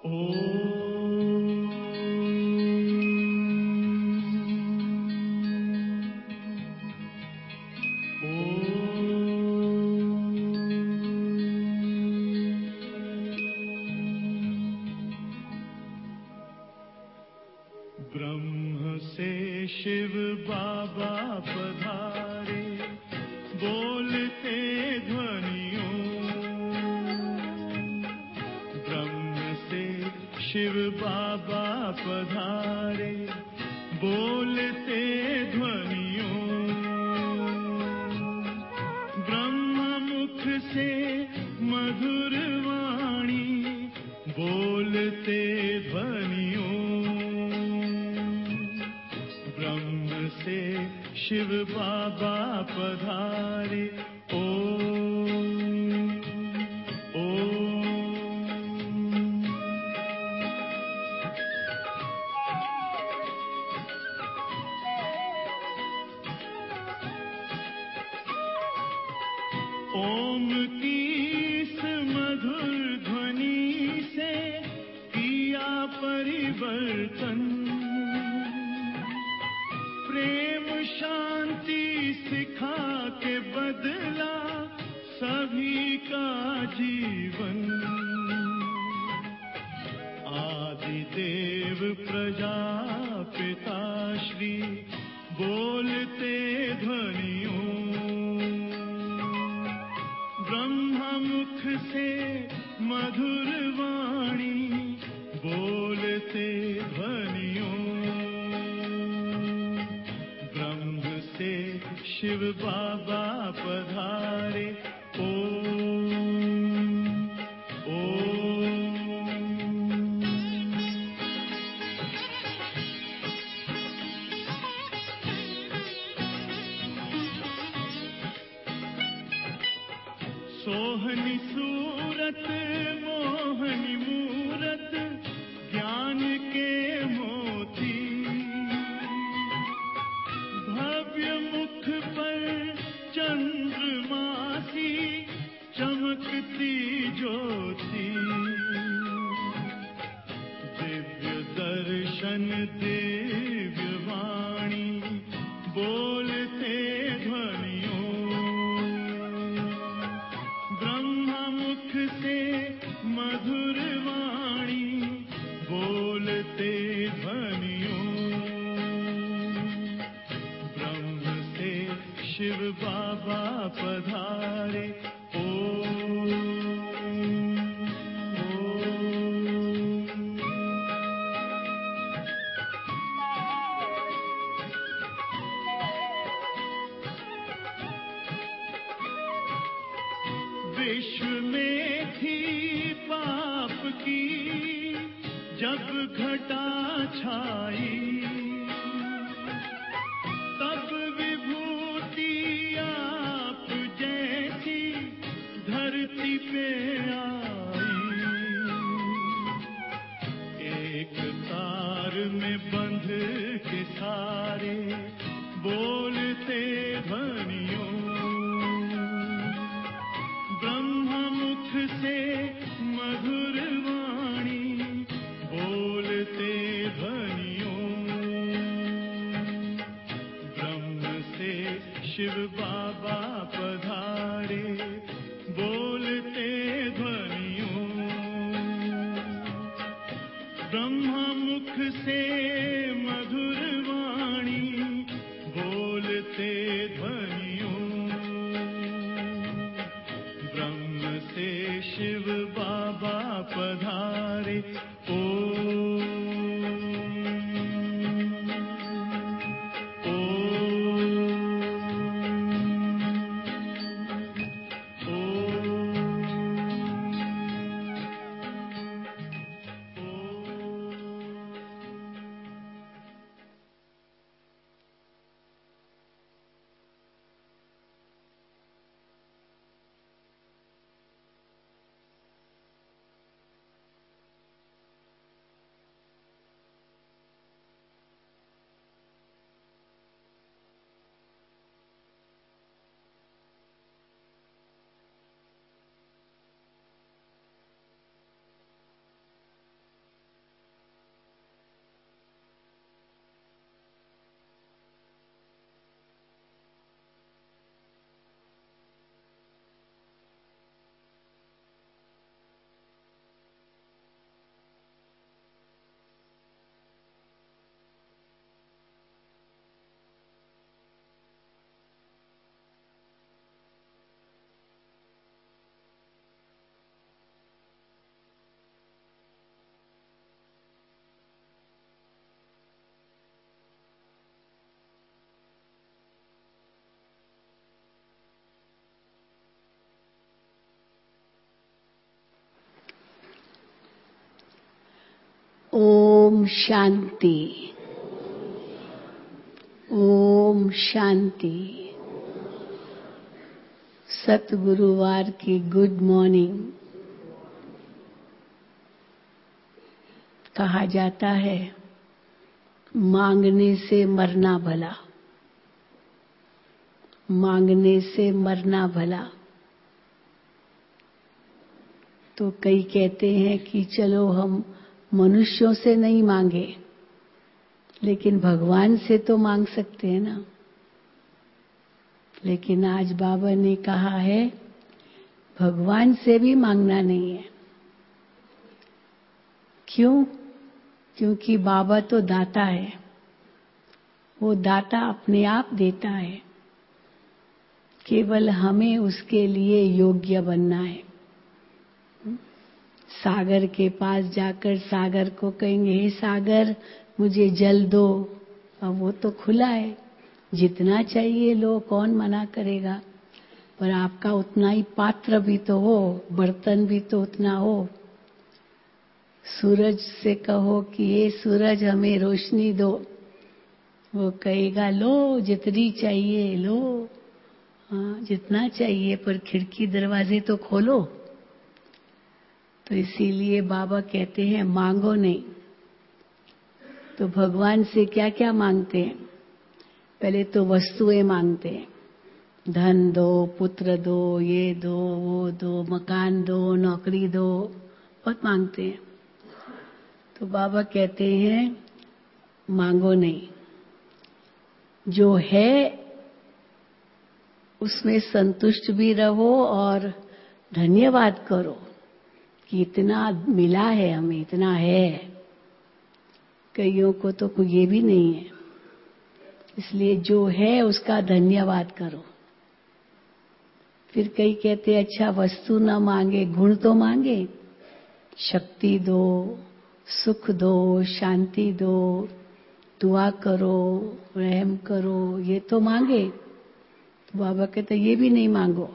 ब्रह्म से शिव बाबा पधारे, बोलते ध्वनियों। ब्रह्म से शिव बाबा पधारे, बोलते ध्वनियों। ब्रह्म मुख से मधुर वाणी, बोलते ध्वनियों। ब्रह्म से शिव बाबा पधारे, ओम ओम। ओम की इस मधुर ध्वनि से किया परिवर्तन। प्रेम शांति सिखा के बदला सभी का जीवन। आदि देव प्रजापिता श्री, बोलते ध्वनियों। ब्रह्म मुख से मधुर वाणी, बोलते ध्वनियों। ब्रह्म से शिव बाबा पधारे, ओम ओम। सोहनी सूरत मोहनी मूरत, ज्ञान के मोती। भव्य मुख पर चंद्रमासी, चमकती ज्योति। दिव्य दर्शन दिव्य वाणी, बोलते ध्वनियों। ब्रह्म मुख से मधुर वाणी, बोलते ध्वनियों। ब्रह्म से शिव बाबा पधारे, ओम ओम। विश्व में थी पाप की जब घटा छाई, तब विभूति आप जैसी धरती पे आई। एक तार में बंध के सारे, बोलते ध्वनियों। ब्रह्म मुख से मधुर वाणी, बोलते ध्वनियों। ब्रह्म से शिव बाबा पधारे, बोलते ध्वनियों। ब्रह्म मुख से मधुर वाणी, बोलते ध्वनियों। ब्रह्म से शिव बाबा पधारे, ओम ओम शांति। ओम शांति। सतगुरुवार की गुड मॉर्निंग। कहा जाता है मांगने से मरना भला, मांगने से मरना भला। तो कई कहते हैं कि चलो हम मनुष्यों से नहीं मांगे, लेकिन भगवान से तो मांग सकते हैं ना। लेकिन आज बाबा ने कहा है भगवान से भी मांगना नहीं है। क्यों? क्योंकि बाबा तो दाता है, वो दाता अपने आप देता है, केवल हमें उसके लिए योग्य बनना है। सागर के पास जाकर सागर को कहेंगे हे सागर मुझे जल दो, अब वो तो खुला है, जितना चाहिए लो, कौन मना करेगा। पर आपका उतना ही पात्र भी तो हो, बर्तन भी तो उतना हो। सूरज से कहो कि ये सूरज हमें रोशनी दो, वो कहेगा लो जितनी चाहिए लो, हाँ जितना चाहिए, पर खिड़की दरवाजे तो खोलो। तो इसीलिए बाबा कहते हैं मांगो नहीं। तो भगवान से क्या क्या मांगते हैं? पहले तो वस्तुएं मांगते हैं, धन दो, पुत्र दो, ये दो, वो दो, मकान दो, नौकरी दो, बहुत मांगते हैं। तो बाबा कहते हैं मांगो नहीं, जो है उसमें संतुष्ट भी रहो और धन्यवाद करो कि इतना मिला है हमें, इतना है। कईयों को तो कोई ये भी नहीं है, इसलिए जो है उसका धन्यवाद करो। फिर कई कहते अच्छा वस्तु ना मांगे, गुण तो मांगे, शक्ति दो, सुख दो, शांति दो, दुआ करो, रहम करो, ये तो मांगे। तो बाबा कहते ये भी नहीं मांगो,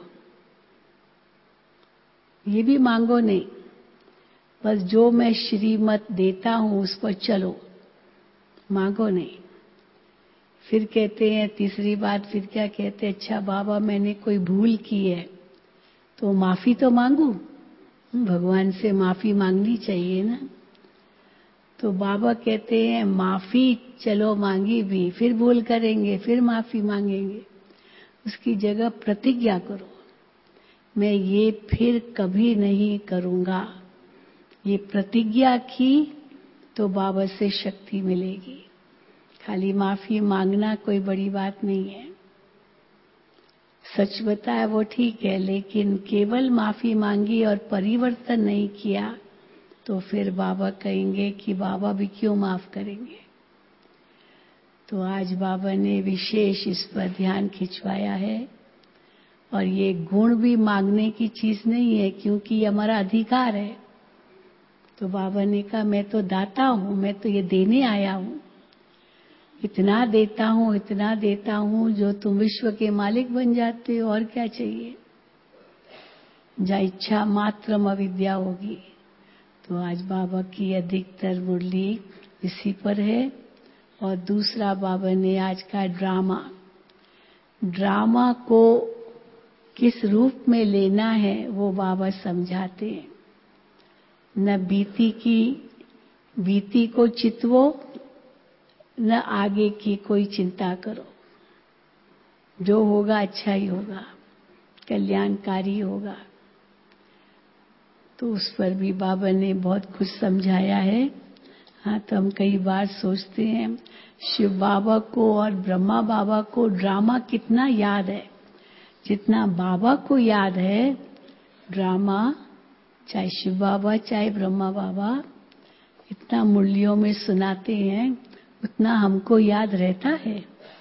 ये भी मांगो नहीं, बस जो मैं श्रीमत देता हूं उस पर चलो, मांगो नहीं। फिर कहते हैं तीसरी बात, फिर क्या कहते हैं अच्छा बाबा मैंने कोई भूल की है तो माफी तो मांगू, भगवान से माफी मांगनी चाहिए ना। तो बाबा कहते हैं माफी चलो मांगी भी, फिर भूल करेंगे, फिर माफी मांगेंगे, उसकी जगह प्रतिज्ञा करो मैं ये फिर कभी नहीं करूंगा। ये प्रतिज्ञा की तो बाबा से शक्ति मिलेगी। खाली माफी मांगना कोई बड़ी बात नहीं है, सच बताया वो ठीक है, लेकिन केवल माफी मांगी और परिवर्तन नहीं किया तो फिर बाबा कहेंगे कि बाबा भी क्यों माफ करेंगे। तो आज बाबा ने विशेष इस पर ध्यान खिंचवाया है। और ये गुण भी मांगने की चीज नहीं है, क्योंकि ये हमारा अधिकार है। तो बाबा ने कहा मैं तो दाता हूं, मैं तो ये देने आया हूं, इतना देता हूं, इतना देता हूं जो तुम विश्व के मालिक बन जाते हो, और क्या चाहिए। जहाँ इच्छा मात्रम अविद्या होगी। तो आज बाबा की अधिकतर मुरली इसी पर है। और दूसरा बाबा ने आज का ड्रामा को किस रूप में लेना है वो बाबा समझाते हैं। न बीती को चितवो, न आगे की कोई चिंता करो, जो होगा अच्छा ही होगा, कल्याणकारी होगा। तो उस पर भी बाबा ने बहुत कुछ समझाया है। हाँ, तो हम कई बार सोचते हैं शिव बाबा को और ब्रह्मा बाबा को ड्रामा कितना याद है, जितना बाबा को याद है ड्रामा, चाहे शिव बाबा चाहे ब्रह्मा बाबा इतना मुरलियों में सुनाते हैं, उतना हमको याद रहता है।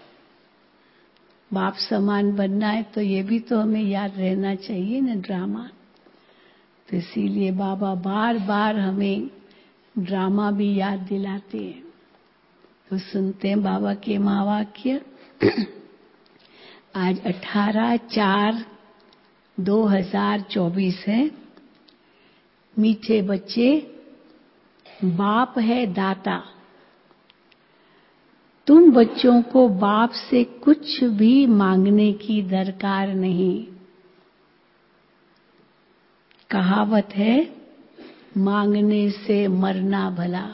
बाप समान बनना है तो ये भी तो हमें याद रहना चाहिए ना ड्रामा। तो इसीलिए बाबा बार बार हमें ड्रामा भी याद दिलाते हैं। तो सुनते हैं बाबा के महावाक्य। आज 18/4/2024 है। मीठे बच्चे बाप है दाता। तुम बच्चों को बाप से कुछ भी मांगने की दरकार नहीं। कहावत है, मांगने से मरना भला।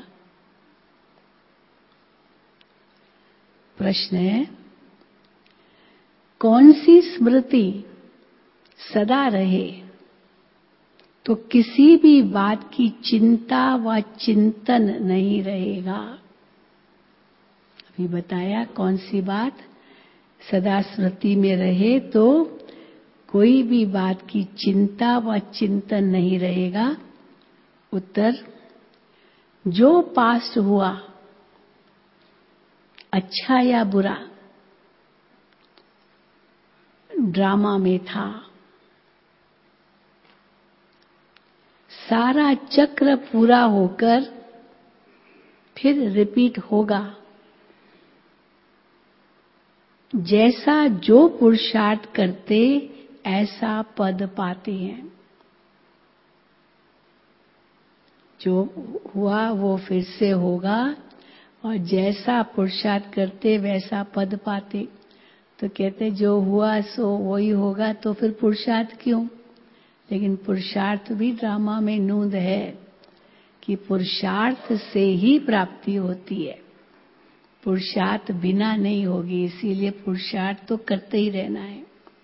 प्रश्न है, कौन सी स्मृति सदा रहे तो किसी भी बात की चिंता व चिंतन नहीं रहेगा? अभी बताया कौन सी बात सदा स्मृति में रहे तो कोई भी बात की चिंता व चिंतन नहीं रहेगा। उत्तर, जो पास्ट हुआ अच्छा या बुरा ड्रामा में था, सारा चक्र पूरा होकर फिर रिपीट होगा। जैसा जो पुरुषार्थ करते ऐसा पद पाते हैं। जो हुआ वो फिर से होगा और जैसा पुरुषार्थ करते वैसा पद पाते। तो कहते जो हुआ सो वही होगा, तो फिर पुरुषार्थ क्यों? लेकिन पुरुषार्थ भी ड्रामा में नूंद है कि पुरुषार्थ से ही प्राप्ति होती है, पुरुषार्थ बिना नहीं होगी। इसीलिए पुरुषार्थ तो करते ही रहना है।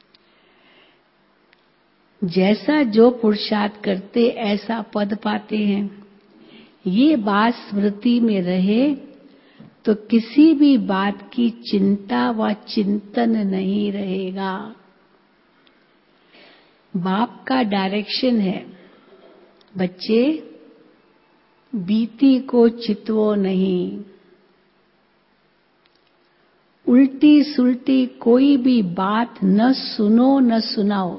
जैसा जो पुरुषार्थ करते ऐसा पद पाते हैं। ये बात स्मृति में रहे तो किसी भी बात की चिंता व चिंतन नहीं रहेगा। बाप का डायरेक्शन है, बच्चे बीती को चितवो नहीं। उल्टी सुल्टी कोई भी बात न सुनो न सुनाओ।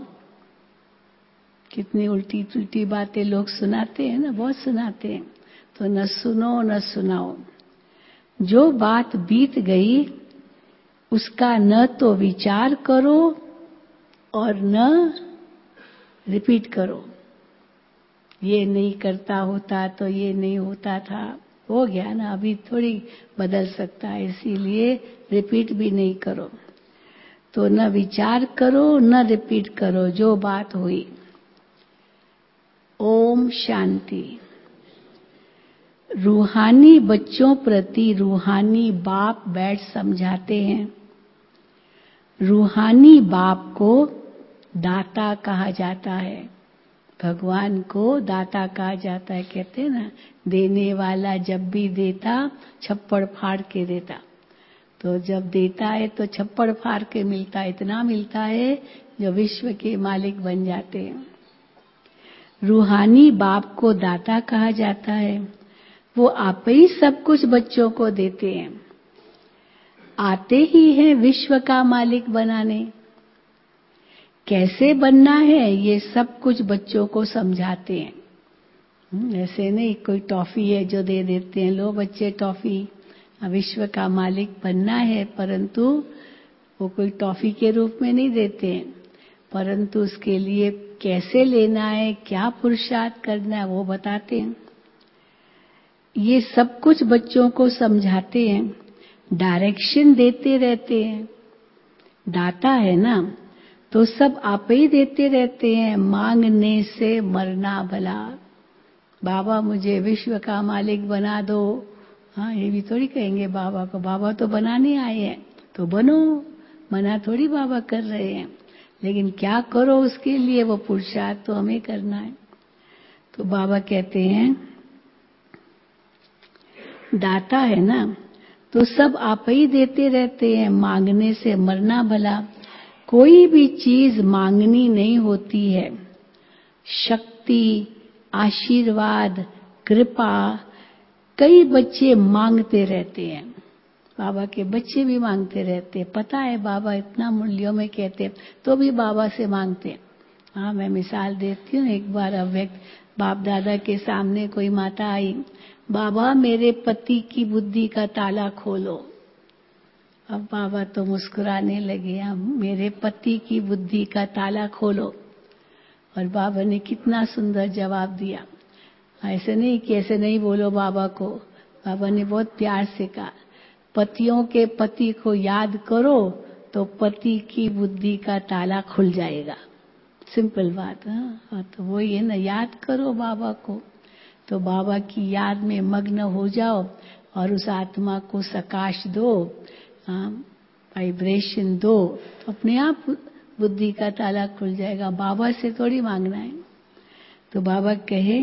कितनी उल्टी सुल्टी बातें लोग सुनाते हैं ना, बहुत सुनाते हैं। तो न सुनो न सुनाओ। जो बात बीत गई उसका न तो विचार करो और न रिपीट करो। ये नहीं करता होता तो ये नहीं होता था, हो गया ना, अभी थोड़ी बदल सकता है, इसीलिए रिपीट भी नहीं करो। तो न विचार करो न रिपीट करो, जो बात हुई। ओम शांति। रूहानी बच्चों प्रति रूहानी बाप बैठ समझाते हैं। रूहानी बाप को दाता कहा जाता है। भगवान को दाता कहा जाता है। कहते हैं ना, देने वाला जब भी देता छप्पड़ फाड़ के देता। तो जब देता है तो छप्पड़ फाड़ के मिलता है, इतना मिलता है जो विश्व के मालिक बन जाते हैं। रूहानी बाप को दाता कहा जाता है। वो आप ही सब कुछ बच्चों को देते हैं, आते ही हैं विश्व का मालिक बनाने। कैसे बनना है ये सब कुछ बच्चों को समझाते हैं। ऐसे नहीं कोई टॉफी है जो दे देते हैं, लो बच्चे टॉफी, विश्व का मालिक बनना है, परंतु वो कोई टॉफी के रूप में नहीं देते हैं, परंतु उसके लिए कैसे लेना है, क्या पुरुषार्थ करना है वो बताते हैं। ये सब कुछ बच्चों को समझाते हैं, डायरेक्शन देते रहते हैं। दाता है ना, तो सब आप ही देते रहते हैं। मांगने से मरना भला। बाबा मुझे विश्व का मालिक बना दो, हाँ ये भी थोड़ी कहेंगे बाबा को, बाबा तो बनाने आए हैं तो बनो, मना थोड़ी बाबा कर रहे हैं। लेकिन क्या करो उसके लिए, वो पुरुषार्थ तो हमें करना है। तो बाबा कहते हैं दाता है ना, तो सब आप ही देते रहते हैं। मांगने से मरना भला। कोई भी चीज मांगनी नहीं होती है। शक्ति, आशीर्वाद, कृपा कई बच्चे मांगते रहते हैं। बाबा के बच्चे भी मांगते रहते हैं। पता है बाबा इतना मूल्यों में कहते हैं तो भी बाबा से मांगते हैं। हाँ मैं मिसाल देती हूँ। एक बार अव्यक्त बाप दादा के सामने कोई माता आई, बाबा मेरे पति की बुद्धि का ताला खोलो। अब बाबा तो मुस्कुराने लगे, अब मेरे पति की बुद्धि का ताला खोलो। और बाबा ने कितना सुंदर जवाब दिया, ऐसे नहीं कि ऐसे नहीं बोलो बाबा को। बाबा ने बहुत प्यार से कहा, पतियों के पति को याद करो तो पति की बुद्धि का ताला खुल जाएगा। सिंपल बात। हाँ, तो वही है ना, याद करो बाबा को, तो बाबा की याद में मग्न हो जाओ और उस आत्मा को सकाश दो, वाइब्रेशन दो, तो अपने आप बुद्धि का ताला खुल जाएगा। बाबा से थोड़ी मांगना है। तो बाबा कहे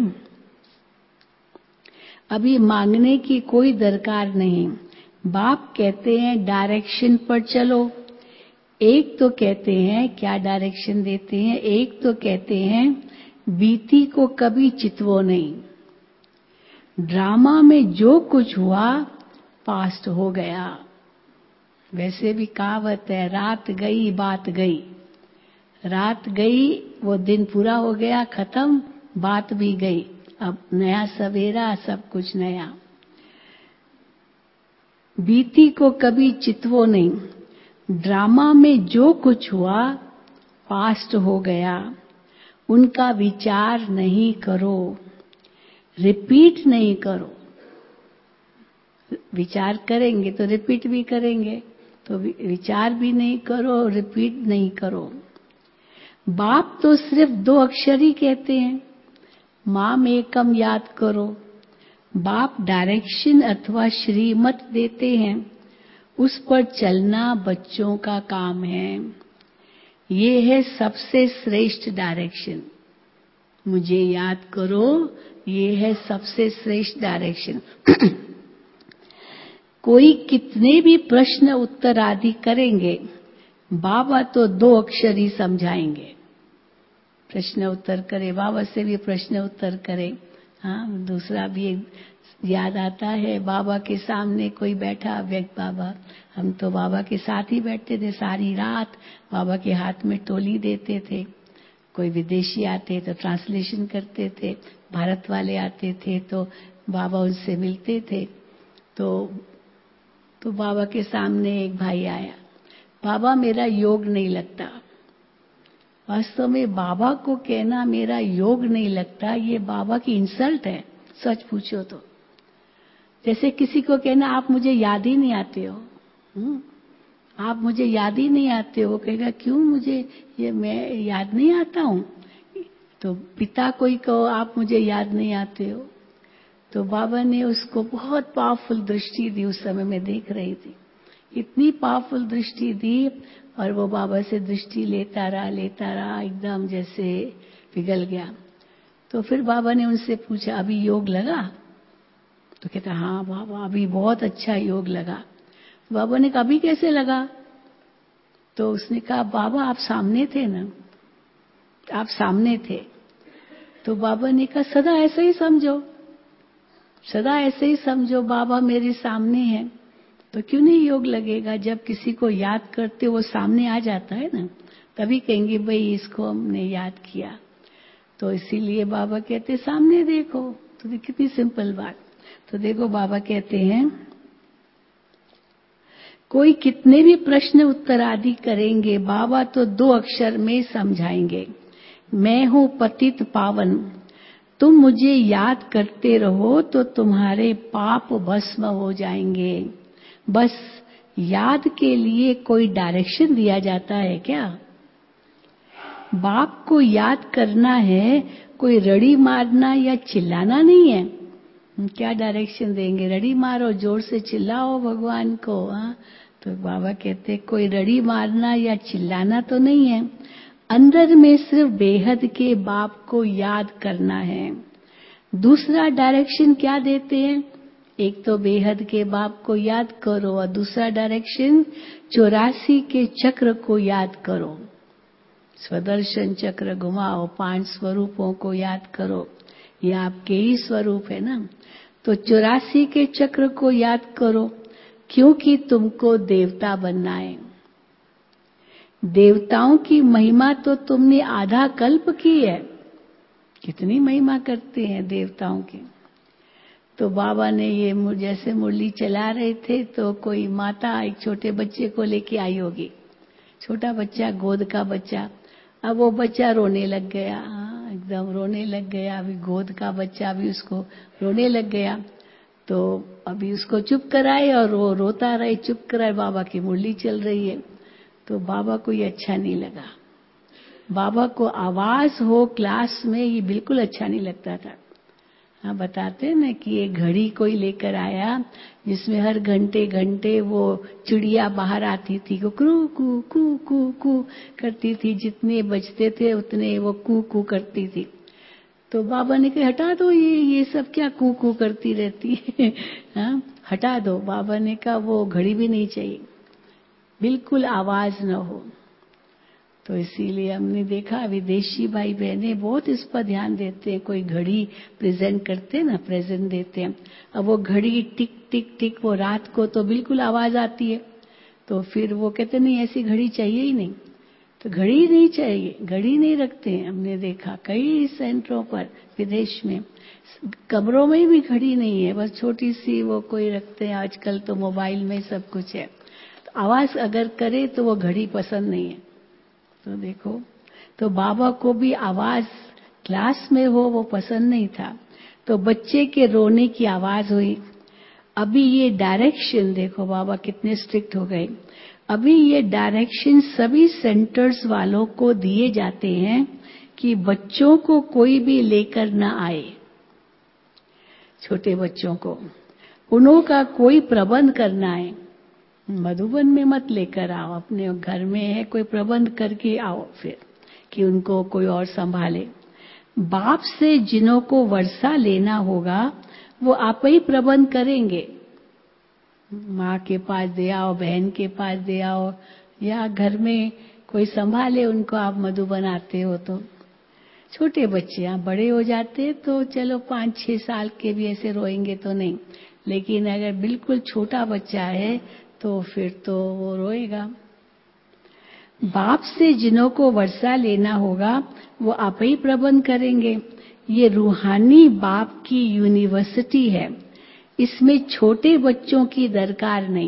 अभी मांगने की कोई दरकार नहीं। बाप कहते हैं डायरेक्शन पर चलो। एक तो कहते हैं, क्या डायरेक्शन देते हैं, एक तो कहते हैं बीती को कभी चितवो नहीं। ड्रामा में जो कुछ हुआ पास्ट हो गया। वैसे भी कहावत है, रात गई बात गई। रात गई, वो दिन पूरा हो गया, खत्म, बात भी गई। अब नया सवेरा, सब कुछ नया। बीती को कभी चितवो नहीं। ड्रामा में जो कुछ हुआ पास्ट हो गया, उनका विचार नहीं करो, रिपीट नहीं करो। विचार करेंगे तो रिपीट भी करेंगे, तो विचार भी नहीं करो, रिपीट नहीं करो। बाप तो सिर्फ 2 अक्षर ही कहते हैं, माम एकम याद करो। बाप डायरेक्शन अथवा श्रीमत देते हैं, उस पर चलना बच्चों का काम है। ये है सबसे श्रेष्ठ डायरेक्शन। मुझे याद करो, ये है सबसे श्रेष्ठ डायरेक्शन। कोई कितने भी प्रश्न उत्तर आदि करेंगे, बाबा तो 2 अक्षर ही समझाएंगे। प्रश्न उत्तर करे, बाबा से भी प्रश्न उत्तर करे। हाँ, दूसरा भी याद आता है, बाबा के सामने कोई बैठा, व्यक्त बाबा, हम तो बाबा के साथ ही बैठते थे सारी रात, बाबा के हाथ में टोली देते थे। कोई विदेशी आते तो ट्रांसलेशन करते थे, भारत वाले आते थे तो बाबा उनसे मिलते थे। तो बाबा के सामने एक भाई आया, बाबा मेरा योग नहीं लगता। वास्तव में बाबा को कहना मेरा योग नहीं लगता, ये बाबा की इंसल्ट है, सच पूछो तो। जैसे किसी को कहना आप मुझे याद ही नहीं आते हो, आप मुझे याद ही नहीं आते हो, कहेगा क्यों मुझे ये मैं याद नहीं आता हूं। तो पिता कोई कहो आप मुझे याद नहीं आते हो, तो बाबा ने उसको बहुत पावरफुल दृष्टि दी। उस समय मैं देख रही थी, इतनी पावरफुल दृष्टि दी, और वो बाबा से दृष्टि लेता रहा, एकदम जैसे पिघल गया। तो फिर बाबा ने उनसे पूछा अभी योग लगा? तो कहता हाँ बाबा अभी बहुत अच्छा योग लगा। तो बाबा ने कहा अभी कैसे लगा? तो उसने कहा बाबा आप सामने थे ना, आप सामने थे। तो बाबा ने कहा सदा ऐसे ही समझो, सदा ऐसे ही समझो, बाबा मेरे सामने है तो क्यों नहीं योग लगेगा। जब किसी को याद करते वो सामने आ जाता है ना, तभी कहेंगे भाई इसको हमने याद किया। तो इसीलिए बाबा कहते सामने देखो। तो कितनी सिंपल बात। तो देखो बाबा कहते हैं कोई कितने भी प्रश्न उत्तर आदि करेंगे, बाबा तो 2 अक्षर में समझाएंगे, मैं हूं पतित पावन। तुम मुझे याद करते रहो तो तुम्हारे पाप भस्म हो जाएंगे। बस याद के लिए कोई डायरेक्शन दिया जाता है क्या? बाप को याद करना है, कोई रड़ी मारना या चिल्लाना नहीं है। क्या डायरेक्शन देंगे? रड़ी मारो, जोर से चिल्लाओ भगवान को। तो बाबा कहते कोई रड़ी मारना या चिल्लाना तो नहीं है, अंदर में सिर्फ बेहद के बाप को याद करना है। दूसरा डायरेक्शन क्या देते हैं? एक तो बेहद के बाप को याद करो, और दूसरा डायरेक्शन 84 के चक्र को याद करो। स्वदर्शन चक्र घुमाओ, 5 स्वरूपों को याद करो, ये आपके ही स्वरूप है ना। तो 84 के चक्र को याद करो, क्योंकि तुमको देवता बनना है। देवताओं की महिमा तो तुमने आधा कल्प की है, कितनी महिमा करते हैं देवताओं की। तो बाबा ने ये जैसे मुरली चला रहे थे तो कोई माता एक छोटे बच्चे को लेके आई होगी, छोटा बच्चा, गोद का बच्चा। अब वो बच्चा रोने लग गया, एकदम रोने लग गया। अभी गोद का बच्चा भी उसको रोने लग गया, तो अभी उसको चुप कराए और वो रोता रहे, चुप कराए। बाबा की मुरली चल रही है, तो बाबा को ये अच्छा नहीं लगा। बाबा को आवाज हो क्लास में ये बिल्कुल अच्छा नहीं लगता था। हाँ, बताते हैं ना कि ये घड़ी कोई लेकर आया जिसमें हर घंटे घंटे वो चिड़िया बाहर आती थी, वो कू कू कू कू कू करती थी, जितने बजते थे उतने वो कू कू करती थी। तो बाबा ने कहा हटा दो, ये सब क्या कू कू करती रहती है। हाँ, हटा दो। बाबा ने कहा वो घड़ी भी नहीं चाहिए, बिल्कुल आवाज न हो। तो इसीलिए हमने देखा विदेशी भाई बहने बहुत इस पर ध्यान देते हैं। कोई घड़ी प्रेजेंट करते हैं ना, प्रेजेंट देते हैं, अब वो घड़ी टिक टिक टिक, वो रात को तो बिल्कुल आवाज आती है, तो फिर वो कहते नहीं ऐसी घड़ी चाहिए ही नहीं। तो घड़ी नहीं चाहिए, घड़ी नहीं रखते हैं। हमने देखा कई सेंटरों पर विदेश में, कमरों में भी घड़ी नहीं है, बस छोटी सी वो कोई रखते हैं। आजकल तो मोबाइल में सब कुछ है, तो आवाज अगर करे तो वो घड़ी पसंद नहीं है। तो देखो, तो बाबा को भी आवाज क्लास में हो वो पसंद नहीं था, तो बच्चे के रोने की आवाज हुई। अभी ये डायरेक्शन देखो बाबा कितने स्ट्रिक्ट हो गए। अभी ये डायरेक्शन सभी सेंटर्स वालों को दिए जाते हैं कि बच्चों को कोई भी लेकर ना आए, छोटे बच्चों को उन्हों का कोई प्रबंध करना है। मधुबन में मत लेकर आओ, अपने घर में है कोई प्रबंध करके आओ, फिर कि उनको कोई और संभाले। बाप से जिन्हों को वर्षा लेना होगा वो आप ही प्रबंध करेंगे। माँ के पास दे आओ, बहन के पास दे आओ, या घर में कोई संभाले उनको। आप मधुबन आते हो तो छोटे बच्चे, आप बड़े हो जाते तो चलो 5-6 साल के भी ऐसे रोएंगे तो नहीं, लेकिन अगर बिल्कुल छोटा बच्चा है तो फिर तो वो रोएगा। बाप से जिन्हों को वर्षा लेना होगा वो आप ही प्रबंध करेंगे। ये रूहानी बाप की यूनिवर्सिटी है, इसमें छोटे बच्चों की दरकार नहीं।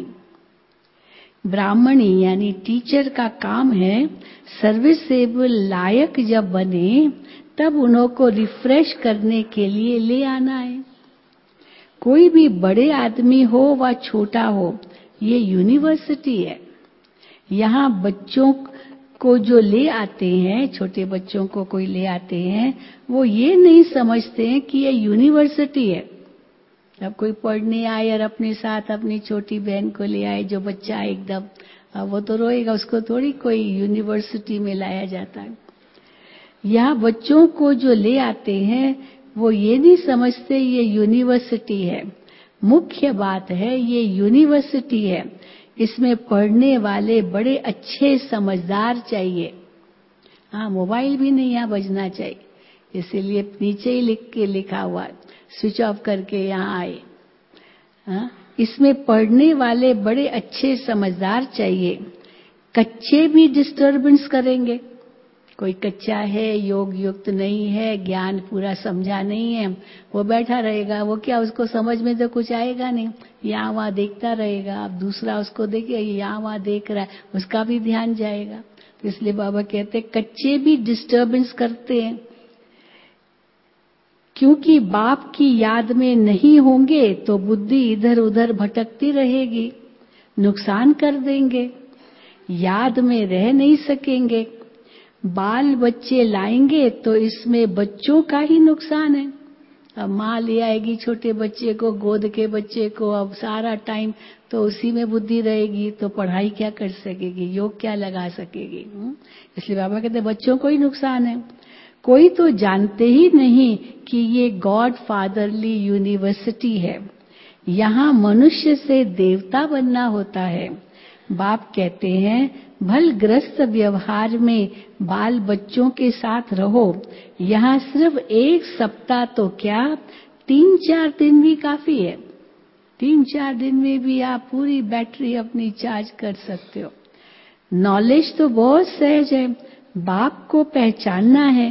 ब्राह्मणी यानी टीचर का काम है सर्विसेबल लायक जब बने तब उन्हों को रिफ्रेश करने के लिए ले आना है। कोई भी बड़े आदमी हो व छोटा हो, ये यूनिवर्सिटी है। यहाँ बच्चों को जो ले आते हैं, छोटे बच्चों को कोई ले आते हैं, वो ये नहीं समझते हैं कि ये यूनिवर्सिटी है। अब कोई पढ़ने आए और अपने साथ अपनी छोटी बहन को ले आए जो बच्चा है एकदम, अब वो तो रोएगा, उसको थोड़ी कोई यूनिवर्सिटी में लाया जाता है। यहाँ बच्चों को जो ले आते हैं वो ये नहीं समझते ये यूनिवर्सिटी है। मुख्य बात है ये यूनिवर्सिटी है, इसमें पढ़ने वाले बड़े अच्छे समझदार चाहिए। हाँ, मोबाइल भी नहीं यहाँ बजना चाहिए, इसीलिए नीचे ही लिख के लिखा हुआ स्विच ऑफ करके यहाँ आए। हाँ, इसमें पढ़ने वाले बड़े अच्छे समझदार चाहिए। कच्चे भी डिस्टर्बेंस करेंगे। कोई कच्चा है, योग युक्त नहीं है, ज्ञान पूरा समझा नहीं है, वो बैठा रहेगा, वो क्या उसको समझ में तो कुछ आएगा नहीं, यहाँ वहाँ देखता रहेगा। अब दूसरा उसको देखे यहाँ वहाँ देख रहा है, उसका भी ध्यान जाएगा। तो इसलिए बाबा कहते हैं कच्चे भी डिस्टर्बेंस करते हैं, क्योंकि बाप की याद में नहीं होंगे तो बुद्धि इधर उधर भटकती रहेगी, नुकसान कर देंगे, याद में रह नहीं सकेंगे। बाल बच्चे लाएंगे तो इसमें बच्चों का ही नुकसान है। अब माँ ले आएगी छोटे बच्चे को, गोद के बच्चे को, अब सारा टाइम तो उसी में बुद्धि रहेगी, तो पढ़ाई क्या कर सकेगी, योग क्या लगा सकेगी। इसलिए बाबा कहते बच्चों को ही नुकसान है। कोई तो जानते ही नहीं कि ये गॉड फादरली यूनिवर्सिटी है, यहाँ मनुष्य से देवता बनना होता है। बाप कहते हैं भलग्रस्त व्यवहार में बाल बच्चों के साथ रहो, यहाँ सिर्फ 1 सप्ताह तो क्या 3-4 दिन भी काफी है। 3-4 दिन में भी आप पूरी बैटरी अपनी चार्ज कर सकते हो। नॉलेज तो बहुत सहज है, बाप को पहचानना है।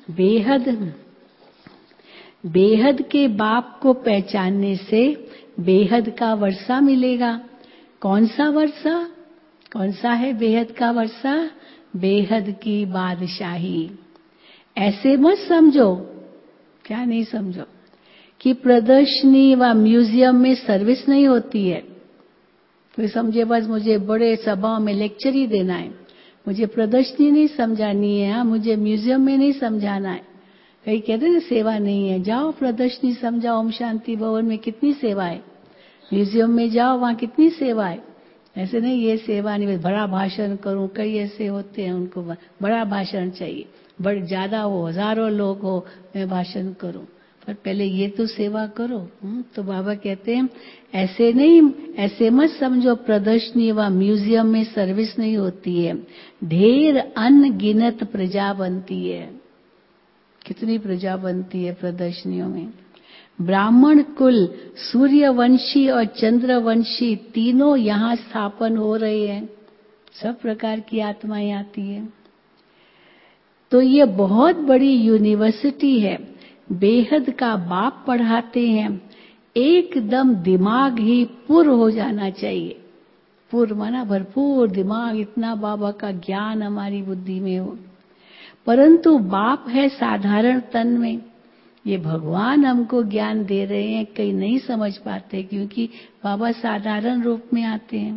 बेहद के बाप को पहचानने से बेहद का वर्षा मिलेगा। कौन सा वर्षा, कौन सा है बेहद का वर्षा? बेहद की बादशाही। ऐसे मत समझो, क्या नहीं समझो, कि प्रदर्शनी व म्यूजियम में सर्विस नहीं होती है। कोई समझे बस मुझे बड़े सभाओं में लेक्चर ही देना है, मुझे प्रदर्शनी नहीं समझानी है, मुझे म्यूजियम में नहीं समझाना है। कई कहते हैं ना सेवा नहीं है, जाओ प्रदर्शनी समझाओ, ओम शांति भवन में कितनी सेवा है, म्यूजियम में जाओ वहां कितनी सेवा है। ऐसे नहीं ये सेवा नहीं, बड़ा भाषण करूं, कई ऐसे होते हैं उनको बड़ा भाषण चाहिए, बड़े ज्यादा हो, हजारों लोग हो, मैं भाषण करूं, पर पहले ये तो सेवा करो। तो बाबा कहते हैं ऐसे नहीं, ऐसे मत समझो प्रदर्शनी व म्यूजियम में सर्विस नहीं होती है, ढेर अनगिनत प्रजा बनती है। कितनी प्रजा बनती है प्रदर्शनियों में। ब्राह्मण कुल, सूर्यवंशी और चंद्रवंशी तीनों यहाँ स्थापन हो रहे हैं, सब प्रकार की आत्माएं आती है। तो ये बहुत बड़ी यूनिवर्सिटी है, बेहद का बाप पढ़ाते हैं, एकदम दिमाग ही पुर हो जाना चाहिए। पुर माना भरपूर दिमाग, इतना बाबा का ज्ञान हमारी बुद्धि में हो। परंतु बाप है साधारण तन में, ये भगवान हमको ज्ञान दे रहे हैं, कई नहीं समझ पाते क्योंकि बाबा साधारण रूप में आते हैं।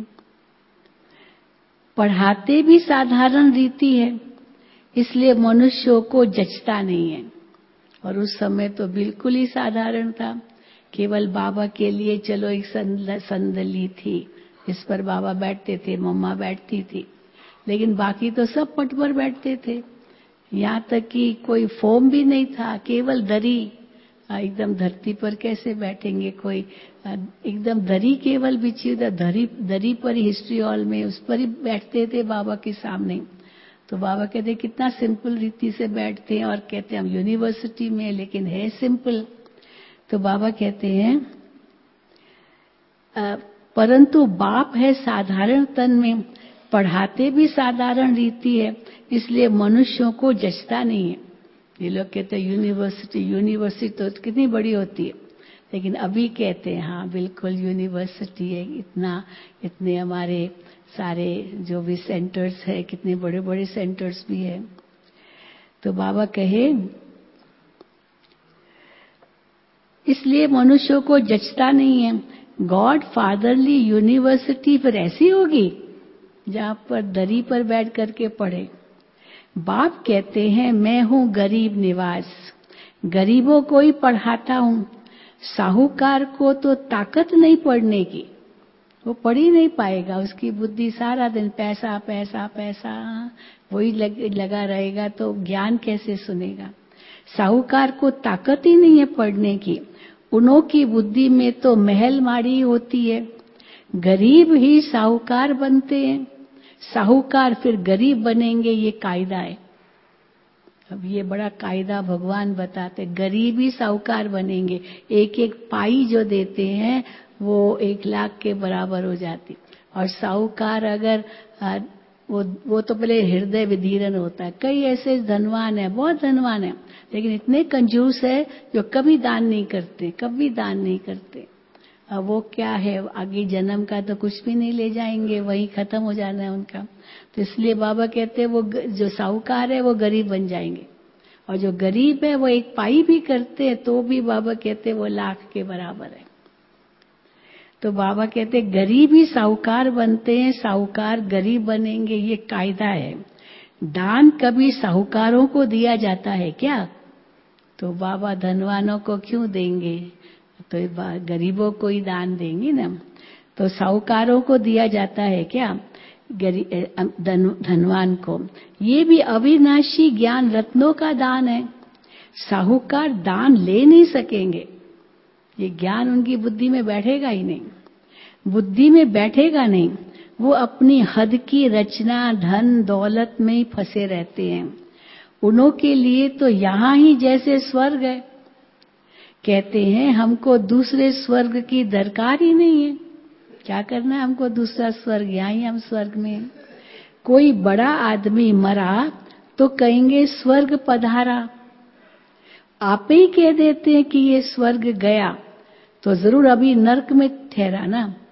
पढ़ाते भी साधारण रीति है, इसलिए मनुष्यों को जचता नहीं है। और उस समय तो बिल्कुल ही साधारण था, केवल बाबा के लिए चलो एक संदली थी, इस पर बाबा बैठते थे, मम्मा बैठती थी, लेकिन बाकी तो सब पट पर बैठते थे। यहाँ तक कि कोई फोम भी नहीं था, केवल दरी, एकदम धरती पर कैसे बैठेंगे, कोई एकदम दरी केवल बिछी हुई, दरी पर ही हिस्ट्री हॉल में उस पर ही बैठते थे बाबा के सामने। तो बाबा कहते कितना सिंपल रीति से बैठते हैं, और कहते हैं हम यूनिवर्सिटी में, लेकिन है सिंपल। तो बाबा कहते हैं परंतु बाप है साधारण तन में, पढ़ाते भी साधारण रीति है, इसलिए मनुष्यों को जचता नहीं है। ये लोग कहते हैं यूनिवर्सिटी तो कितनी बड़ी होती है, लेकिन अभी कहते हैं हाँ बिल्कुल यूनिवर्सिटी है, इतने हमारे सारे जो भी सेंटर्स है, कितने बड़े बड़े सेंटर्स भी है। तो बाबा कहे इसलिए मनुष्यों को जचता नहीं है। गॉड फादरली यूनिवर्सिटी फिर ऐसी होगी जहां पर दरी पर बैठ करके पढ़े। बाप कहते हैं मैं हूं गरीब निवास, गरीबों को ही पढ़ाता हूं, साहूकार को तो ताकत नहीं पढ़ने की, वो पढ़ ही नहीं पाएगा, उसकी बुद्धि सारा दिन पैसा पैसा पैसा वही लगा रहेगा, तो ज्ञान कैसे सुनेगा। साहूकार को ताकत ही नहीं है पढ़ने की, उन्हों की बुद्धि में तो महल माड़ी होती है। गरीब ही साहूकार बनते हैं, साहूकार फिर गरीब बनेंगे, ये कायदा है। अब ये बड़ा कायदा भगवान बताते, गरीब ही साहूकार बनेंगे। एक एक पाई जो देते हैं वो 1 लाख के बराबर हो जाती, और साहूकार अगर वो तो पहले हृदय विदीर्ण होता है। कई ऐसे धनवान है, बहुत धनवान है, लेकिन इतने कंजूस है जो कभी दान नहीं करते, कभी दान नहीं करते। अब वो क्या है, आगे जन्म का तो कुछ भी नहीं ले जाएंगे, वहीं खत्म हो जाना है उनका। तो इसलिए बाबा कहते हैं वो जो साहूकार है वो गरीब बन जाएंगे, और जो गरीब है वो 1 पाई भी करते हैं तो भी बाबा कहते हैं वो लाख के बराबर है। तो बाबा कहते हैं गरीब ही साहूकार बनते हैं, साहूकार गरीब बनेंगे, ये कायदा है। दान कभी साहूकारों को दिया जाता है क्या? तो बाबा धनवानों को क्यों देंगे, तो गरीबों को ही दान देंगे ना। तो साहूकारों को दिया जाता है क्या, धनवान को? ये भी अविनाशी ज्ञान रत्नों का दान है, साहूकार दान ले नहीं सकेंगे, ये ज्ञान उनकी बुद्धि में बैठेगा ही नहीं, बुद्धि में बैठेगा नहीं, वो अपनी हद की रचना धन दौलत में ही फंसे रहते हैं। उन्हों के लिए तो यहाँ ही जैसे स्वर्ग है, कहते हैं हमको दूसरे स्वर्ग की दरकार ही नहीं है, क्या करना है हमको दूसरा स्वर्ग, यहाँ ही हम स्वर्ग में। कोई बड़ा आदमी मरा तो कहेंगे स्वर्ग पधारा, आप ही कह देते हैं कि ये स्वर्ग गया, तो जरूर अभी नरक में ठहरा ना।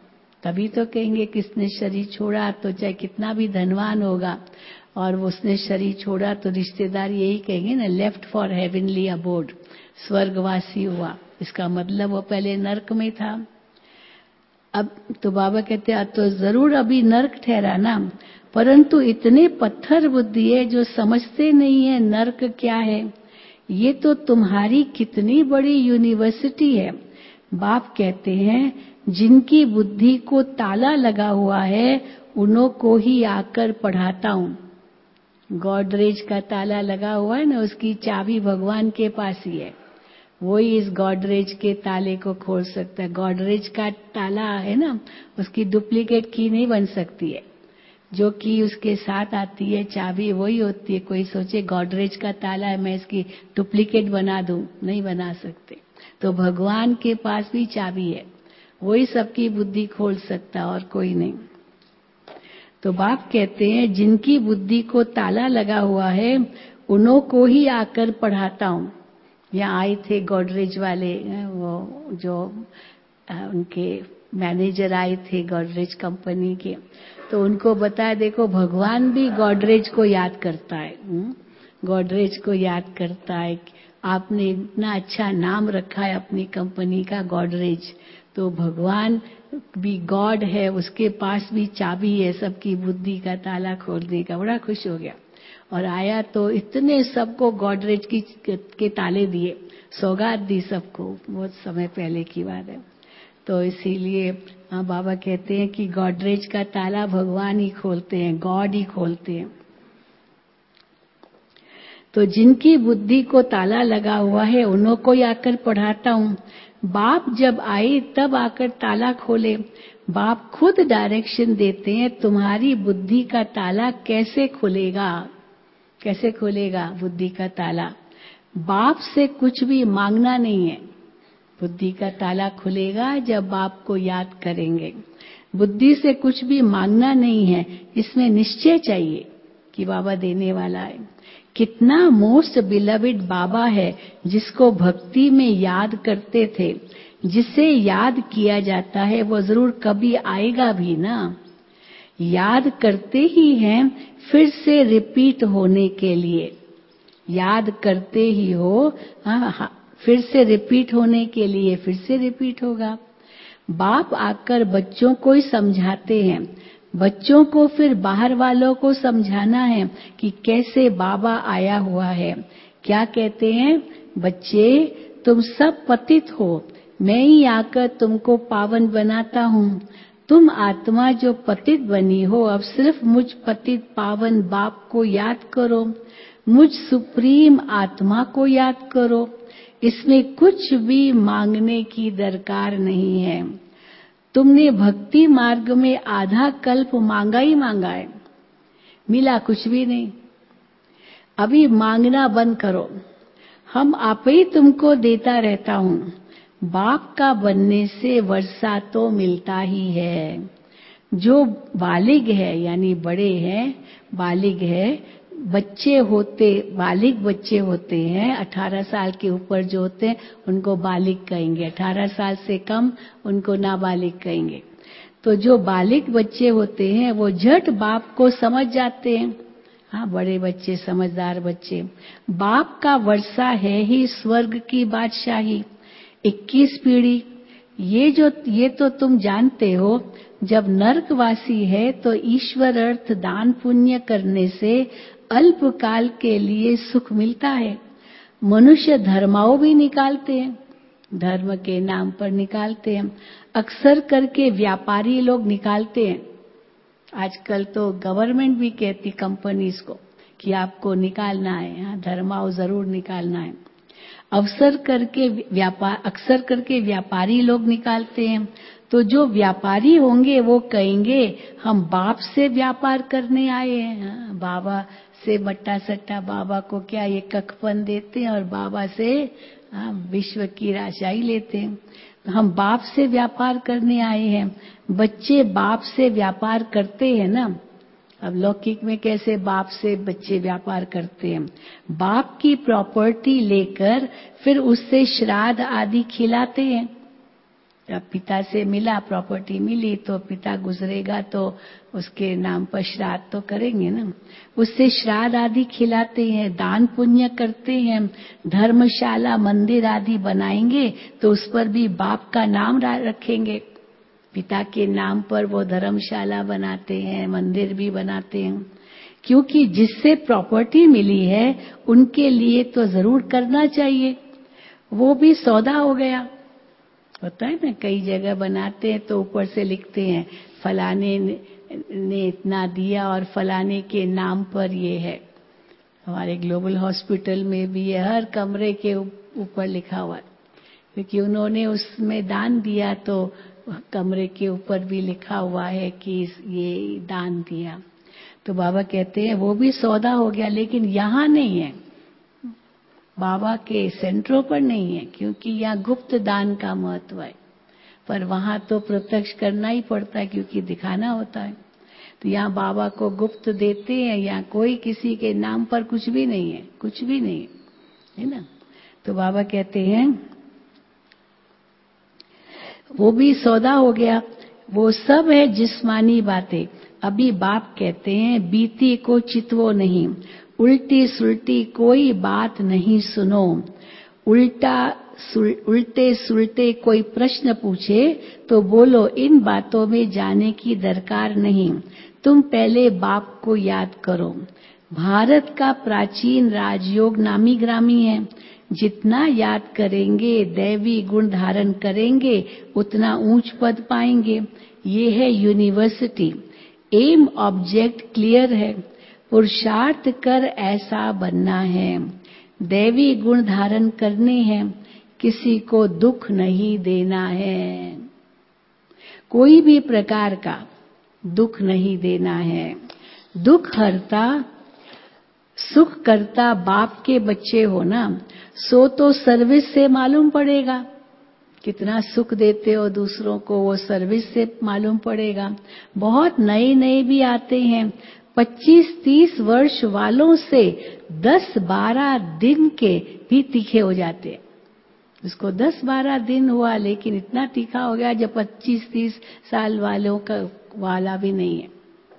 तभी तो कहेंगे किसने शरीर छोड़ा, तो चाहे कितना भी धनवान होगा और उसने शरीर छोड़ा तो रिश्तेदार यही कहेंगे ना, लेफ्ट फॉर हेवनली अबोर्ड, स्वर्गवासी हुआ। इसका मतलब वो पहले नरक में था। अब तो बाबा कहते हैं तो जरूर अभी नरक ठहरा ना, परंतु इतने पत्थर बुद्धि है जो समझते नहीं है नरक क्या है। ये तो तुम्हारी कितनी बड़ी यूनिवर्सिटी है। बाप कहते हैं जिनकी बुद्धि को ताला लगा हुआ है उन्हों को ही आकर पढ़ाता हूं। गॉडरेज का ताला लगा हुआ है ना, उसकी चाबी भगवान के पास ही है। वही इस गॉडरेज के ताले को खोल सकता है। गॉडरेज का ताला है ना, उसकी डुप्लीकेट की नहीं बन सकती है। जो की उसके साथ आती है चाबी वही होती है। कोई सोचे गॉडरेज का ताला है मैं इसकी डुप्लीकेट बना दूं, नहीं बना सकते। तो भगवान के पास भी चाबी है, वही सबकी बुद्धि खोल सकता और कोई नहीं। तो बाप कहते हैं जिनकी बुद्धि को ताला लगा हुआ है उन्हों को ही आकर पढ़ाता हूं। यहाँ आए थे गॉडरेज वाले, वो जो उनके मैनेजर आए थे गॉडरेज कंपनी के, तो उनको बताया देखो भगवान भी गॉडरेज को याद करता है। गॉडरेज को याद करता है। आपने इतना अच्छा नाम रखा है अपनी कंपनी का गॉडरेज, तो भगवान भी गॉड है, उसके पास भी चाबी है सबकी बुद्धि का ताला खोलने का। बड़ा खुश हो गया और आया तो इतने सबको गॉडरेज के ताले दिए, सौगात दी सबको। बहुत समय पहले की बात है। तो इसीलिए बाबा कहते हैं कि गॉडरेज का ताला भगवान ही खोलते हैं, गॉड ही खोलते हैं। तो जिनकी बुद्धि को ताला लगा हुआ है उन्हों को ही आकर पढ़ाता हूं। बाप जब आए तब आकर ताला खोले। बाप खुद डायरेक्शन देते हैं तुम्हारी बुद्धि का ताला कैसे खुलेगा। कैसे खुलेगा बुद्धि का ताला? बाप से कुछ भी मांगना नहीं है। बुद्धि का ताला खुलेगा जब बाप को याद करेंगे। बुद्धि से कुछ भी मांगना नहीं है, इसमें निश्चय चाहिए कि बाबा देने वाला है। कितना मोस्ट बिलविड बाबा है जिसको भक्ति में याद करते थे। जिसे याद किया जाता है वो जरूर कभी आएगा भी ना। याद करते ही हैं फिर से रिपीट होने के लिए। याद करते ही हो, फिर से रिपीट होने के लिए फिर से रिपीट होगा। बाप आकर बच्चों को ही समझाते हैं, बच्चों को फिर बाहर वालों को समझाना है कि कैसे बाबा आया हुआ है। क्या कहते हैं? बच्चे तुम सब पतित हो, मैं ही आकर तुमको पावन बनाता हूँ। तुम आत्मा जो पतित बनी हो, अब सिर्फ मुझ पतित पावन बाप को याद करो, मुझ सुप्रीम आत्मा को याद करो। इसमें कुछ भी मांगने की दरकार नहीं है। तुमने भक्ति मार्ग में आधा कल्प मांगा ही मांगा है, मिला कुछ भी नहीं। अभी मांगना बंद करो, हम आप ही तुमको देता रहता हूँ। बाप का बनने से वर्षा तो मिलता ही है। जो बालिग है यानी बड़े हैं, बालिग है, बच्चे होते, बालिग बच्चे होते हैं, 18 साल के ऊपर जो होते हैं उनको बालिग कहेंगे, 18 साल से कम उनको नाबालिग कहेंगे। तो जो बालिग बच्चे होते हैं वो झट बाप को समझ जाते हैं। हाँ, बड़े बच्चे, समझदार बच्चे। बाप का वर्षा है ही स्वर्ग की बादशाही। 21 पीढ़ी ये तो तुम जानते हो। जब नरकवासी है तो ईश्वर अर्थ दान पुण्य करने से अल्प काल के लिए सुख मिलता है। मनुष्य धर्माओं भी निकालते हैं, धर्म के नाम पर निकालते हैं। अक्सर करके व्यापारी लोग निकालते हैं। आजकल तो गवर्नमेंट भी कहती कंपनीज को कि आपको निकालना है, धर्माओं जरूर निकालना है। अक्सर करके व्यापारी लोग निकालते हैं। तो जो व्यापारी होंगे वो कहेंगे हम बाप से व्यापार करने आए हैं। बाबा से मट्टा सट्टा, बाबा को क्या ये कखपन देते हैं और बाबा से विश्व की राशाई लेते हैं। हम बाप से व्यापार करने आए हैं। बच्चे बाप से व्यापार करते हैं ना। अब लौकिक में कैसे बाप से बच्चे व्यापार करते हैं? बाप की प्रॉपर्टी लेकर फिर उससे श्राद्ध आदि खिलाते हैं। जब पिता से मिला, प्रॉपर्टी मिली, तो पिता गुजरेगा तो उसके नाम पर श्राद्ध तो करेंगे ना। उससे श्राद्ध आदि खिलाते हैं, दान पुण्य करते हैं, धर्मशाला मंदिर आदि बनाएंगे तो उस पर भी बाप का नाम रखेंगे। पिता के नाम पर वो धर्मशाला बनाते हैं, मंदिर भी बनाते हैं, क्योंकि जिससे प्रॉपर्टी मिली है उनके लिए तो जरूर करना चाहिए। वो भी सौदा हो गया। होता है ना, कई जगह बनाते हैं तो ऊपर से लिखते हैं फलाने ने इतना दिया और फलाने के नाम पर ये है। हमारे ग्लोबल हॉस्पिटल में भी है, हर कमरे के ऊपर लिखा हुआ है, क्योंकि उन्होंने उसमें दान दिया तो कमरे के ऊपर भी लिखा हुआ है कि ये दान दिया। तो बाबा कहते हैं वो भी सौदा हो गया, लेकिन यहाँ नहीं है, बाबा के सेंटरों पर नहीं है, क्योंकि यहाँ गुप्त दान का महत्व है। पर वहां तो प्रत्यक्ष करना ही पड़ता है, क्योंकि दिखाना होता है। तो यहाँ बाबा को गुप्त देते हैं, यहाँ कोई किसी के नाम पर कुछ भी नहीं है, कुछ भी नहीं है ना। तो बाबा कहते हैं वो भी सौदा हो गया। वो सब है जिस्मानी बातें। अभी बाप कहते हैं बीती को चितवो नहीं, उल्टी सुल्टी कोई बात नहीं सुनो। उल्टे सुल्टे कोई प्रश्न पूछे तो बोलो इन बातों में जाने की दरकार नहीं, तुम पहले बाप को याद करो। भारत का प्राचीन राजयोग नामी ग्रामी है। जितना याद करेंगे, दैवी गुण धारण करेंगे, उतना ऊंच पद पाएंगे। ये है यूनिवर्सिटी। एम ऑब्जेक्ट क्लियर है, पुरुषार्थ कर ऐसा बनना है। दैवी गुण धारण करने हैं, किसी को दुख नहीं देना है, कोई भी प्रकार का दुख नहीं देना है। दुख हरता सुख करता बाप के बच्चे हो ना, सो तो सर्विस से मालूम पड़ेगा। कितना सुख देते हो दूसरों को, वो सर्विस से मालूम पड़ेगा। बहुत नए नए भी आते हैं, 25-30 वर्ष वालों से 10-12 दिन के भी तीखे हो जाते हैं। उसको 10-12 दिन हुआ लेकिन इतना तीखा हो गया, जब 25-30 साल वालों का वाला भी नहीं है।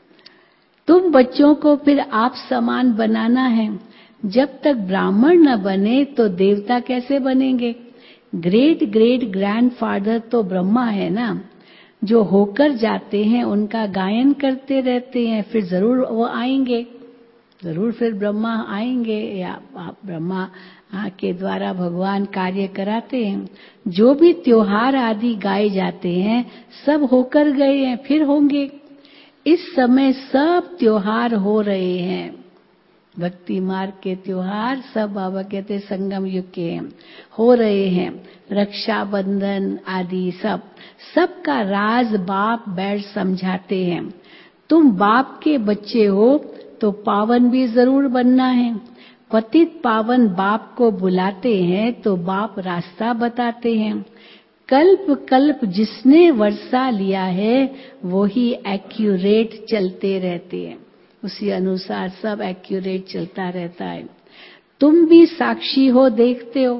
तुम बच्चों को फिर आप समान बनाना है। जब तक ब्राह्मण न बने तो देवता कैसे बनेंगे? ग्रेट ग्रेट ग्रैंडफादर तो ब्रह्मा है ना। जो होकर जाते हैं उनका गायन करते रहते हैं, फिर जरूर वो आएंगे, जरूर फिर ब्रह्मा आएंगे, या ब्रह्मा के द्वारा भगवान कार्य कराते हैं। जो भी त्योहार आदि गाए जाते हैं सब होकर गए हैं, फिर होंगे। इस समय सब त्योहार हो रहे हैं, भक्ति मार्ग के त्योहार सब बाबा कहते संगम युग के हैं, हो रहे हैं। रक्षाबंधन आदि सबका राज बाप बैठ समझाते हैं। तुम बाप के बच्चे हो तो पावन भी जरूर बनना है। पतित पावन बाप को बुलाते हैं तो बाप रास्ता बताते हैं। कल्प कल्प जिसने वर्षा लिया है वही एक्यूरेट चलते रहते हैं, उसी अनुसार सब एक्यूरेट चलता रहता है। तुम भी साक्षी हो, देखते हो।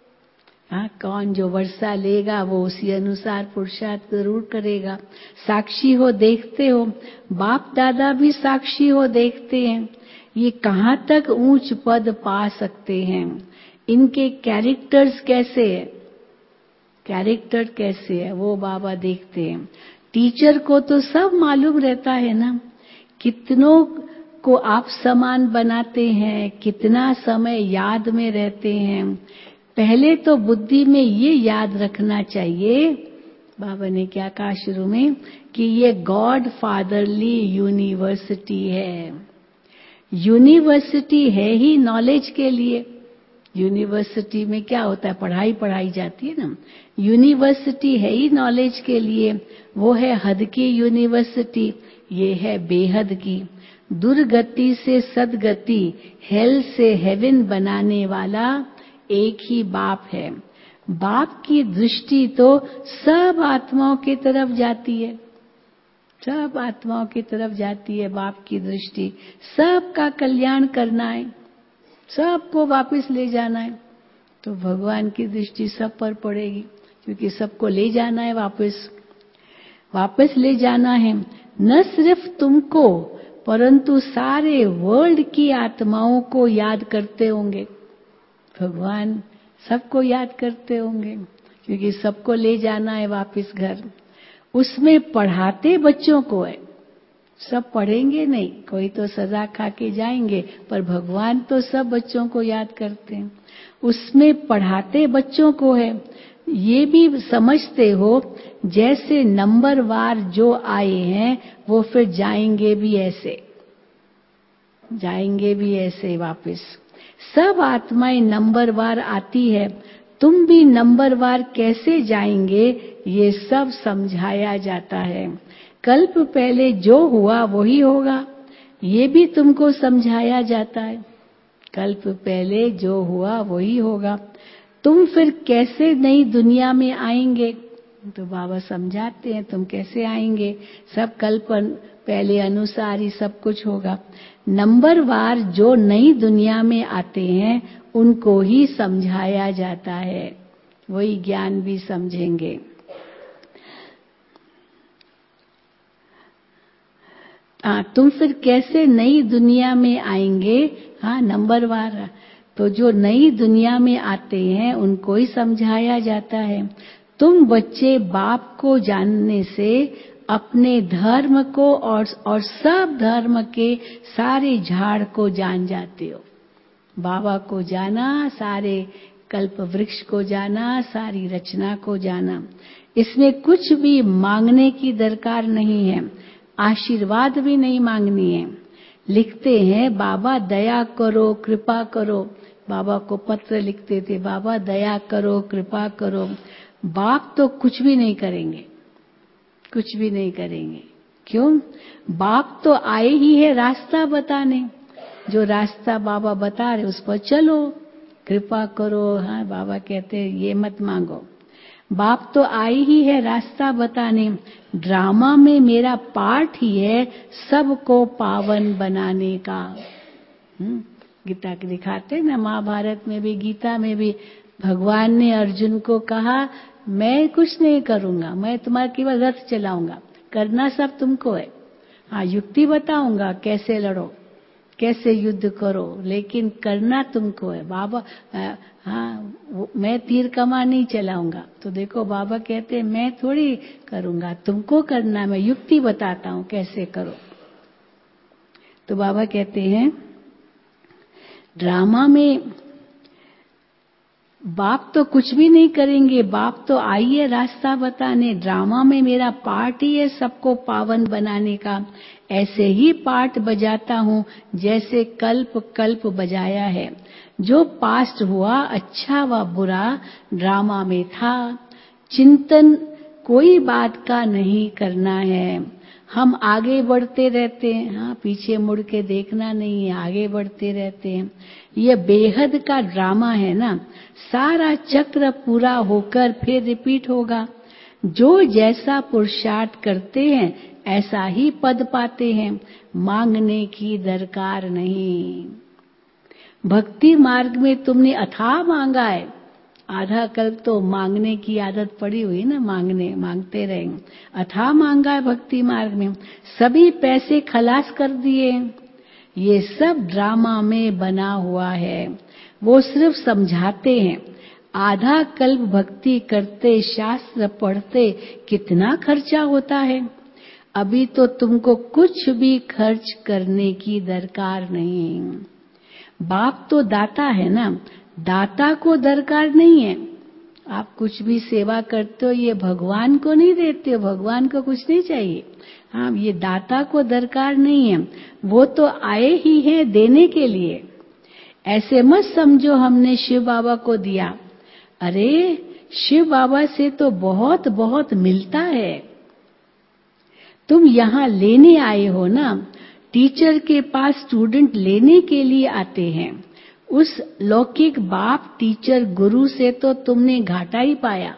हाँ, कौन जो वर्षा लेगा वो उसी अनुसार पुरुषार्थ जरूर करेगा। साक्षी हो, देखते हो। बाप दादा भी साक्षी हो, देखते हैं। ये कहाँ तक ऊंच पद पा सकते हैं, इनके कैरेक्टर्स कैसे है, कैरेक्टर कैसे है वो बाबा देखते हैं। टीचर को तो सब मालूम रहता है ना, कितनों को आप समान बनाते हैं, कितना समय याद में रहते हैं। पहले तो बुद्धि में ये याद रखना चाहिए, बाबा ने क्या कहा शुरू में, कि ये गॉड फादरली यूनिवर्सिटी है। यूनिवर्सिटी है ही नॉलेज के लिए। यूनिवर्सिटी में क्या होता है, पढ़ाई जाती है ना। यूनिवर्सिटी है ही नॉलेज के लिए, वो है हद की यूनिवर्सिटी, ये है बेहद की। दुर्गति से सदगति, हेल से हेवन बनाने वाला एक ही बाप है। बाप की दृष्टि तो सब आत्माओं की तरफ जाती है, सब आत्माओं की तरफ जाती है बाप की दृष्टि। सबका कल्याण करना है, सबको वापस ले जाना है, तो भगवान की दृष्टि सब पर पड़ेगी। क्योंकि सबको ले जाना है वापस ले जाना है। न सिर्फ तुमको परंतु सारे वर्ल्ड की आत्माओं को याद करते होंगे। भगवान सबको याद करते होंगे क्योंकि सबको ले जाना है वापस घर। उसमें पढ़ाते बच्चों को है, सब पढ़ेंगे नहीं, कोई तो सजा खा के जाएंगे, पर भगवान तो सब बच्चों को याद करते हैं। उसमें पढ़ाते बच्चों को है, ये भी समझते हो जैसे नंबरवार जो आए हैं वो फिर जाएंगे भी ऐसे वापस। सब आत्माएं नंबरवार आती है, तुम भी नंबरवार कैसे जाएंगे ये सब समझाया जाता है। कल्प पहले जो हुआ वही होगा, ये भी तुमको समझाया जाता है। कल्प पहले जो हुआ वही होगा, तुम फिर कैसे नई दुनिया में आएंगे? तो बाबा समझाते हैं तुम कैसे आएंगे, सब कल्प पहले अनुसार ही सब कुछ होगा। नंबरवार जो नई दुनिया में आते हैं उनको ही समझाया जाता है, वही ज्ञान भी समझेंगे। तुम फिर कैसे नई दुनिया में आएंगे? नंबरवार तो जो नई दुनिया में आते हैं उनको ही समझाया जाता है। तुम बच्चे बाप को जानने से अपने धर्म को और सब धर्म के सारे झाड़ को जान जाते हो। बाबा को जाना, सारे कल्प वृक्ष को जाना, सारी रचना को जाना। इसमें कुछ भी मांगने की दरकार नहीं है, आशीर्वाद भी नहीं मांगनी है। लिखते हैं बाबा दया करो, कृपा करो। बाबा को पत्र लिखते थे, बाबा दया करो, कृपा करो। बाप तो कुछ भी नहीं करेंगे, कुछ भी नहीं करेंगे। क्यों? बाप तो आए ही है रास्ता बताने। जो रास्ता बाबा बता रहे उस पर चलो, कृपा करो। बाबा कहते हैं ये मत मांगो। बाप तो आई ही है रास्ता बताने। ड्रामा में मेरा पार्ट ही है सबको पावन बनाने का। गीता के दिखाते ना, महाभारत में भी, गीता में भी भगवान ने अर्जुन को कहा मैं कुछ नहीं करूंगा, मैं तुम्हारा केवल रथ चलाऊंगा, करना सब तुमको है। युक्ति बताऊंगा कैसे लड़ो, कैसे युद्ध करो, लेकिन करना तुमको है। बाबा मैं तीर कमान नहीं चलाऊंगा। तो देखो बाबा कहते हैं मैं थोड़ी करूंगा, तुमको करना, मैं युक्ति बताता हूं कैसे करो। तो बाबा कहते हैं ड्रामा में बाप तो कुछ भी नहीं करेंगे, बाप तो आइए रास्ता बताने। ड्रामा में मेरा पार्ट ही है सबको पावन बनाने का। ऐसे ही पार्ट बजाता हूँ जैसे कल्प कल्प बजाया है। जो पास्ट हुआ अच्छा व बुरा ड्रामा में था, चिंतन कोई बात का नहीं करना है। हम आगे बढ़ते रहते हैं, पीछे मुड़ के देखना नहीं है, आगे बढ़ते रहते हैं। यह बेहद का ड्रामा है ना, सारा चक्र पूरा होकर फिर रिपीट होगा। जो जैसा पुरुषार्थ करते हैं ऐसा ही पद पाते हैं, मांगने की दरकार नहीं। भक्ति मार्ग में तुमने अथाह मांगा है, आधा कल्प तो मांगने की आदत पड़ी हुई ना, मांगते रहेंगे। अथाह मांगा है भक्ति मार्ग में, सभी पैसे खलास कर दिए। ये सब ड्रामा में बना हुआ है, वो सिर्फ समझाते हैं। आधा कल्प भक्ति करते, शास्त्र पढ़ते कितना खर्चा होता है। अभी तो तुमको कुछ भी खर्च करने की दरकार नहीं। बाप तो दाता है ना, दाता को दरकार नहीं है। आप कुछ भी सेवा करते हो ये भगवान को नहीं देते हो, भगवान को कुछ नहीं चाहिए। ये दाता को दरकार नहीं है, वो तो आए ही हैं देने के लिए। ऐसे मत समझो हमने शिव बाबा को दिया। अरे शिव बाबा से तो बहुत बहुत मिलता है। तुम यहाँ लेने आए हो ना, टीचर के पास स्टूडेंट लेने के लिए आते हैं। उस लौकिक बाप टीचर गुरु से तो तुमने घाटा ही पाया।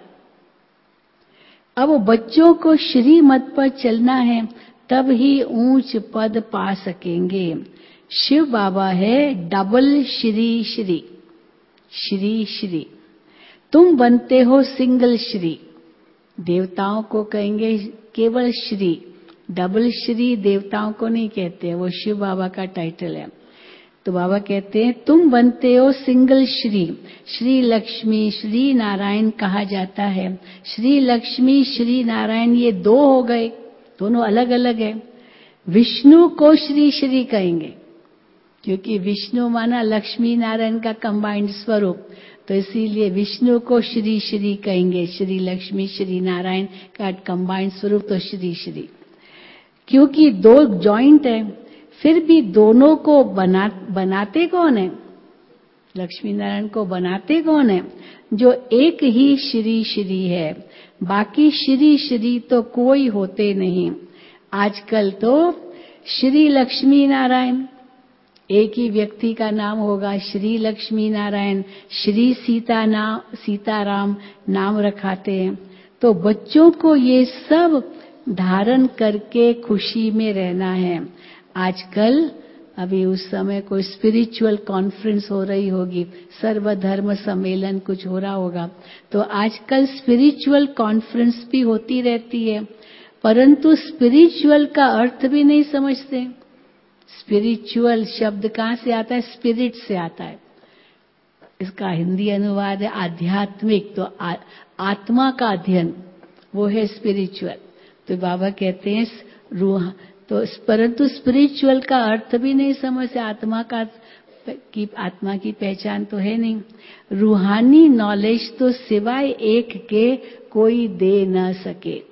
अब बच्चों को श्रीमत पर चलना है, तब ही ऊंच पद पा सकेंगे। शिव बाबा है डबल श्री श्री, श्री श्री। तुम बनते हो सिंगल श्री। देवताओं को कहेंगे केवल श्री, डबल श्री देवताओं को नहीं कहते, वो शिव बाबा का टाइटल है। तो बाबा कहते हैं तुम बनते हो सिंगल श्री। श्री लक्ष्मी, श्री नारायण कहा जाता है। श्री लक्ष्मी, श्री नारायण ये दो हो गए, दोनों अलग अलग है। विष्णु को श्री श्री कहेंगे क्योंकि विष्णु माना लक्ष्मी नारायण का कंबाइंड स्वरूप, तो इसीलिए विष्णु को श्री श्री कहेंगे। श्री लक्ष्मी, श्री नारायण का कंबाइंड स्वरूप तो श्री श्री। क्योंकि दो जॉइंट है, फिर भी दोनों को बनाते कौन है? लक्ष्मी नारायण को बनाते कौन है? जो एक ही श्री श्री है, बाकी श्री श्री तो कोई होते नहीं। आजकल तो श्री लक्ष्मी नारायण एक ही व्यक्ति का नाम होगा, श्री लक्ष्मी नारायण, श्री सीताराम नाम रखाते हैं। तो बच्चों को ये सब धारण करके खुशी में रहना है। आजकल अभी उस समय कोई स्पिरिचुअल कॉन्फ्रेंस हो रही होगी, सर्वधर्म सम्मेलन कुछ हो रहा होगा, तो आजकल स्पिरिचुअल कॉन्फ्रेंस भी होती रहती है, परंतु स्पिरिचुअल का अर्थ भी नहीं समझते। स्पिरिचुअल शब्द कहाँ से आता है? स्पिरिट से आता है। इसका हिंदी अनुवाद है आध्यात्मिक, तो आत्मा का अध्ययन वो है स्पिरिचुअल। तो बाबा कहते हैं रूह, तो परंतु स्पिरिचुअल का अर्थ भी नहीं समझते। आत्मा की पहचान तो है नहीं। रूहानी नॉलेज तो सिवाय एक के कोई दे न सके।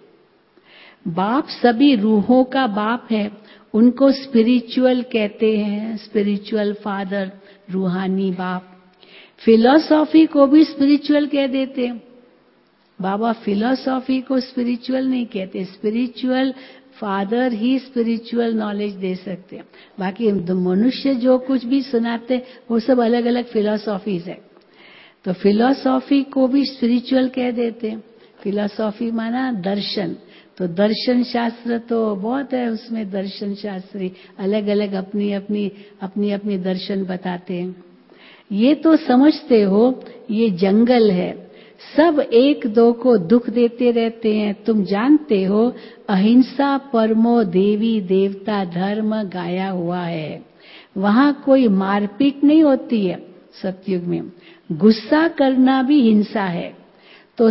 बाप सभी रूहों का बाप है, उनको स्पिरिचुअल कहते हैं, स्पिरिचुअल फादर, रूहानी बाप। फिलॉसॉफी को भी स्पिरिचुअल कह देते हैं। बाबा फिलॉसॉफी को स्पिरिचुअल नहीं कहते, स्पिरिचुअल फादर ही स्पिरिचुअल नॉलेज दे सकते हैं। बाकी मनुष्य जो कुछ भी सुनाते वो सब अलग अलग फिलॉसॉफीज है। तो फिलॉसॉफी को भी स्पिरिचुअल कह देते हैं। फिलॉसॉफी माना दर्शन, तो दर्शन शास्त्र तो बहुत है, उसमें दर्शन शास्त्री अलग अलग अपनी अपनी दर्शन बताते हैं। ये तो समझते हो ये जंगल है, सब एक दो को दुख देते रहते हैं। तुम जानते हो अहिंसा परमो देवी देवता धर्म गाया हुआ है, वहां कोई मारपीट नहीं होती है। सतयुग में गुस्सा करना भी हिंसा है, तो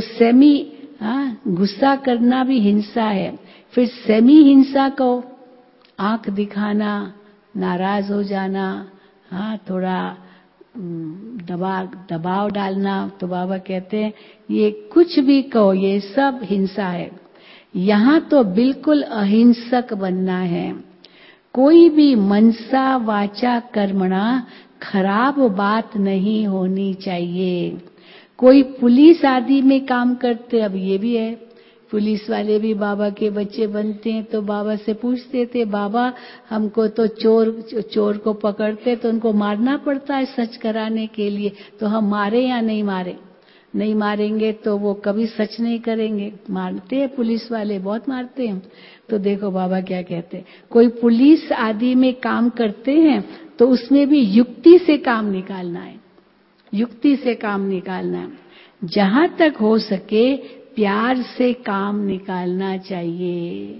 गुस्सा करना भी हिंसा है। फिर सेमी हिंसा को आंख दिखाना, नाराज हो जाना, थोड़ा दबाव डालना, तो बाबा कहते हैं ये कुछ भी कहो ये सब हिंसा है। यहाँ तो बिल्कुल अहिंसक बनना है। कोई भी मनसा वाचा कर्मणा खराब बात नहीं होनी चाहिए। कोई पुलिस आदि में काम करते, अब ये भी है, पुलिस वाले भी बाबा के बच्चे बनते हैं, तो बाबा से पूछते थे बाबा हमको तो चोर को पकड़ते तो उनको मारना पड़ता है सच कराने के लिए, तो हम मारे या नहीं मारे? नहीं मारेंगे तो वो कभी सच नहीं करेंगे। मारते हैं पुलिस वाले, बहुत मारते हैं। तो देखो बाबा क्या कहते हैं, कोई पुलिस आदि में काम करते हैं तो उसमें भी युक्ति से काम निकालना है, युक्ति से काम निकालना है। जहां तक हो सके प्यार से काम निकालना चाहिए।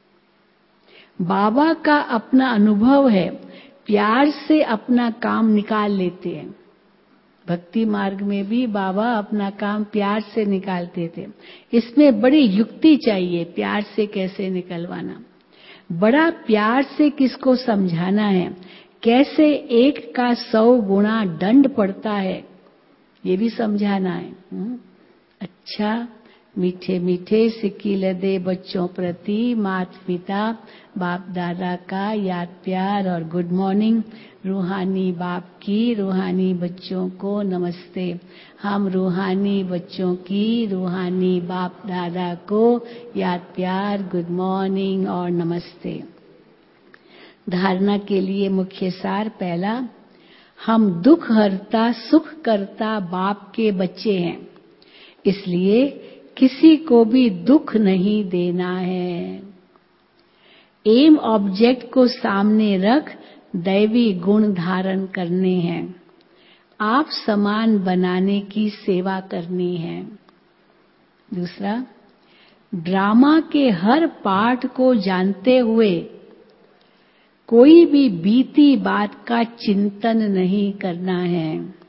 बाबा का अपना अनुभव है, प्यार से अपना काम निकाल लेते हैं। भक्ति मार्ग में भी बाबा अपना काम प्यार से निकालते थे। इसमें बड़ी युक्ति चाहिए, प्यार से कैसे निकलवाना, बड़ा प्यार से किसको समझाना है, कैसे 1 का 100 गुना दंड पड़ता है ये भी समझाना है। अच्छा, मीठे मीठे सिक्किल दे बच्चों प्रति माता पिता बाप दादा का याद प्यार और गुड मॉर्निंग। रूहानी बाप की रूहानी बच्चों को नमस्ते। हम रूहानी बच्चों की रूहानी बाप दादा को याद प्यार, गुड मॉर्निंग और नमस्ते। धारणा के लिए मुख्य सार पहला, हम दुख हरता सुख करता बाप के बच्चे हैं, इसलिए किसी को भी दुख नहीं देना है। एम ऑब्जेक्ट को सामने रख दैवी गुण धारण करने हैं। आप समान बनाने की सेवा करनी है। दूसरा, ड्रामा के हर पार्ट को जानते हुए कोई भी बीती बात का चिंतन नहीं करना है।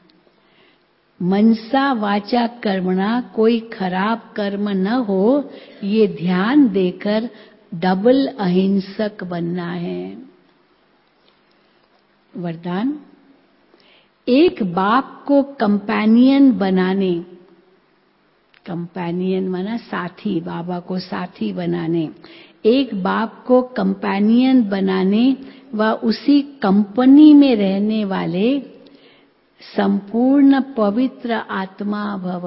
मनसा वाचा कर्मणा, कोई खराब कर्म न हो, ये ध्यान देकर डबल अहिंसक बनना है। वरदान, एक बाप को कंपेनियन बनाने, कंपेनियन माना साथी, बाबा को साथी बनाने, एक बाप को कंपेनियन बनाने व उसी कंपनी में रहने वाले संपूर्ण पवित्र आत्मा भव।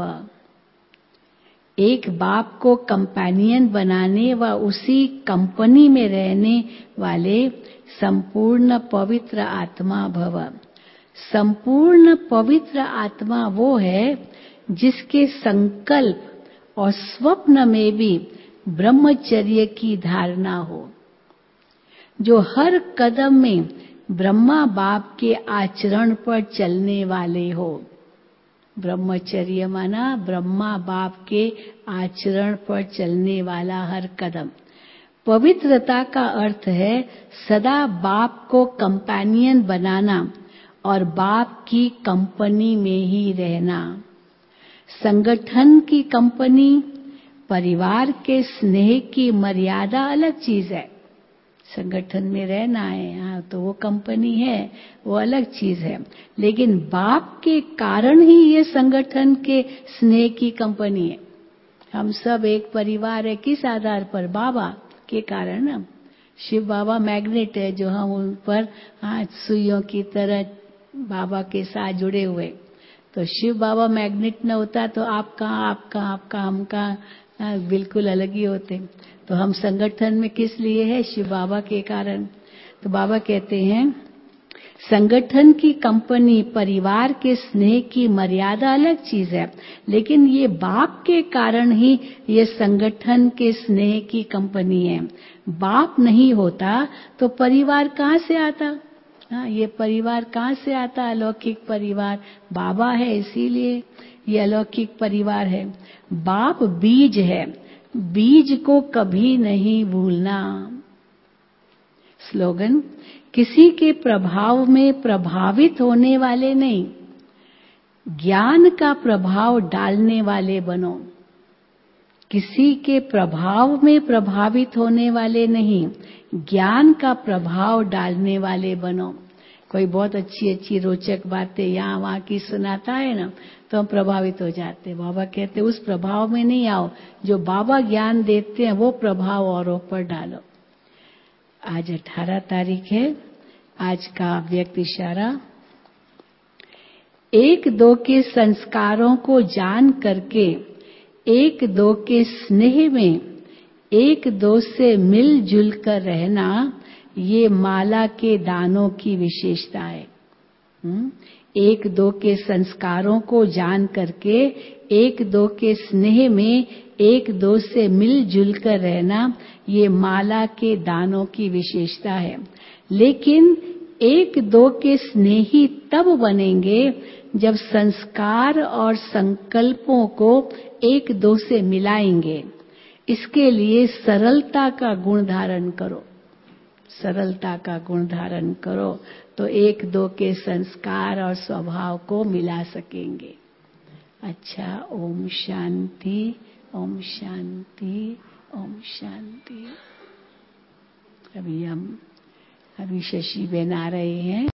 एक बाप को कंपेनियन बनाने व उसी कंपनी में रहने वाले संपूर्ण पवित्र आत्मा भव। संपूर्ण पवित्र आत्मा वो है जिसके संकल्प और स्वप्न में भी ब्रह्मचर्य की धारणा हो, जो हर कदम में ब्रह्मा बाप के आचरण पर चलने वाले हो। ब्रह्मचर्य माना ब्रह्मा बाप के आचरण पर चलने वाला हर कदम। पवित्रता का अर्थ है सदा बाप को कंपेनियन बनाना और बाप की कंपनी में ही रहना। संगठन की कंपनी, परिवार के स्नेह की मर्यादा अलग चीज है। संगठन में रहना है, हाँ, तो वो कंपनी है, वो अलग चीज है। लेकिन बाप के कारण ही ये संगठन के स्नेह की कंपनी है। हम सब एक परिवार है, किस आधार पर? बाबा के कारण ना। शिव बाबा मैग्नेट है, जो हम उन पर सुइयों की तरह बाबा के साथ जुड़े हुए। तो शिव बाबा मैग्नेट न होता तो आपका हमका बिल्कुल अलग ही होते। तो हम संगठन में किस लिए है? शिव बाबा के कारण। तो बाबा कहते हैं संगठन की कंपनी, परिवार के स्नेह की मर्यादा अलग चीज है, लेकिन ये बाप के कारण ही ये संगठन के स्नेह की कंपनी है। बाप नहीं होता तो परिवार कहाँ से आता? हाँ, ये परिवार कहाँ से आता? अलौकिक परिवार बाबा है, इसीलिए ये अलौकिक परिवार है। बाप बीज है, बीज को कभी नहीं भूलना। स्लोगन, किसी के प्रभाव में प्रभावित होने वाले नहीं, ज्ञान का प्रभाव डालने वाले बनो। किसी के प्रभाव में प्रभावित होने वाले नहीं, ज्ञान का प्रभाव डालने वाले बनो। कोई बहुत अच्छी अच्छी रोचक बातें यहाँ वहाँ की सुनाता है ना, तो हम प्रभावित हो जाते हैं। बाबा कहते हैं उस प्रभाव में नहीं आओ, जो बाबा ज्ञान देते हैं वो प्रभाव औरों पर डालो। आज 18 तारीख है। आज का व्यक्त इशारा, एक दो के संस्कारों को जान करके एक दो के स्नेह में एक दो से मिलजुल कर रहना, ये माला के दानों की विशेषता है। एक दो के संस्कारों को जान करके एक दो के स्नेह में एक दो से मिलजुल कर रहना, ये माला के दानों की विशेषता है। लेकिन एक दो के स्नेही तब बनेंगे जब संस्कार और संकल्पों को एक दो से मिलाएंगे। इसके लिए सरलता का गुण धारण करो। सरलता का गुण धारण करो तो एक दो के संस्कार और स्वभाव को मिला सकेंगे। अच्छा, ओम शांति, ओम शांति, ओम शांति। अभी शशि बहन आ रहे हैं।